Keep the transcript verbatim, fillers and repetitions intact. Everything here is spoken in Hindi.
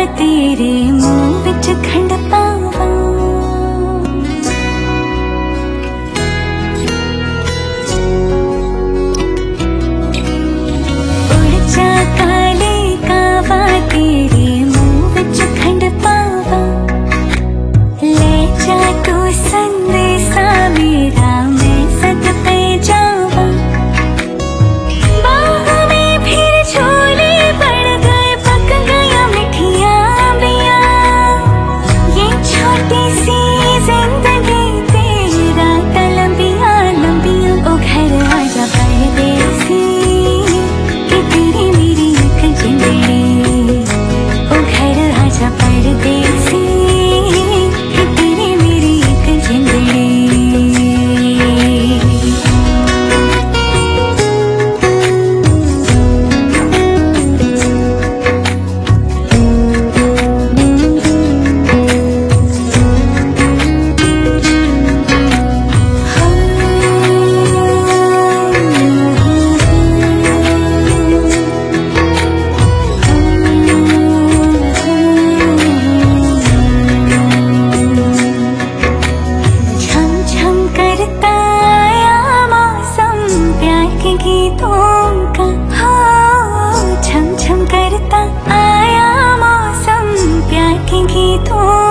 तेरे मुंह विच खंड पावा। उड़ जा काले कावा तेरे मुंह विच खंड पावा। ले जा तू संदेशा मेरा मैं सद पे जावा। बाह में फिर झोले पड़ गए पक गया मिठिया बिया। ये छोटी सी जिंदगी तेरा तलबिया लंबिया। ओ घर आजा परदेसी कि तेरी मेरी एक जिंदगी। ओ घर आजा परदेसी कि तेरी मेरी एक जिंदगी। छम छम करता आया मौसम प्यार के गीतों का। हो छम छम करता आया मौसम प्यार के गीतों